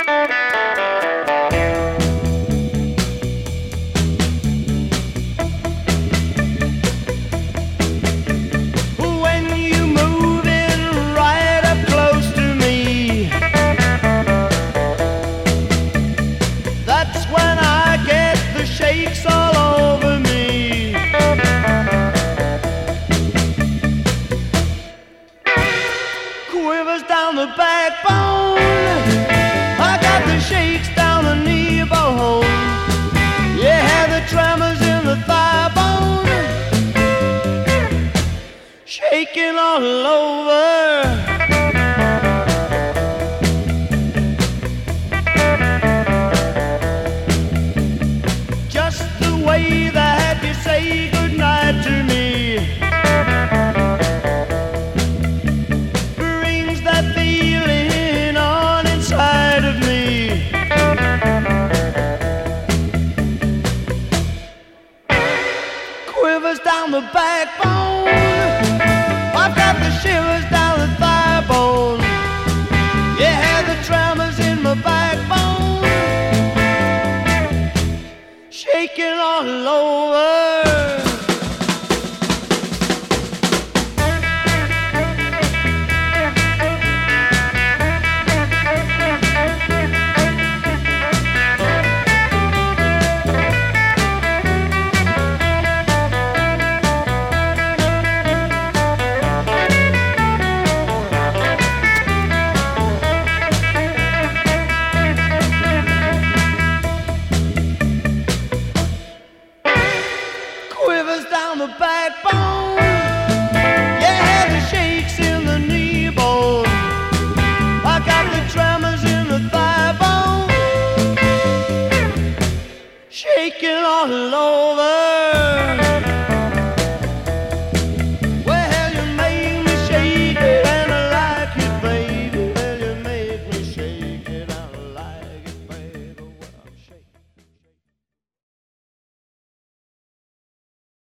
Quivers down the backbone, I got the shakes down the knee bone, yeah, the tremors in the thigh bone, shaking all over. Just the way that you say goodnight to me quivers down the backbone, I've got the shivers down the thigh bone, yeah, the tremors in my backbone, shaking all over. Quivers down the backbone, yeah, the shakes in the knee bone, I got the tremors in the thigh bone, shaking all over.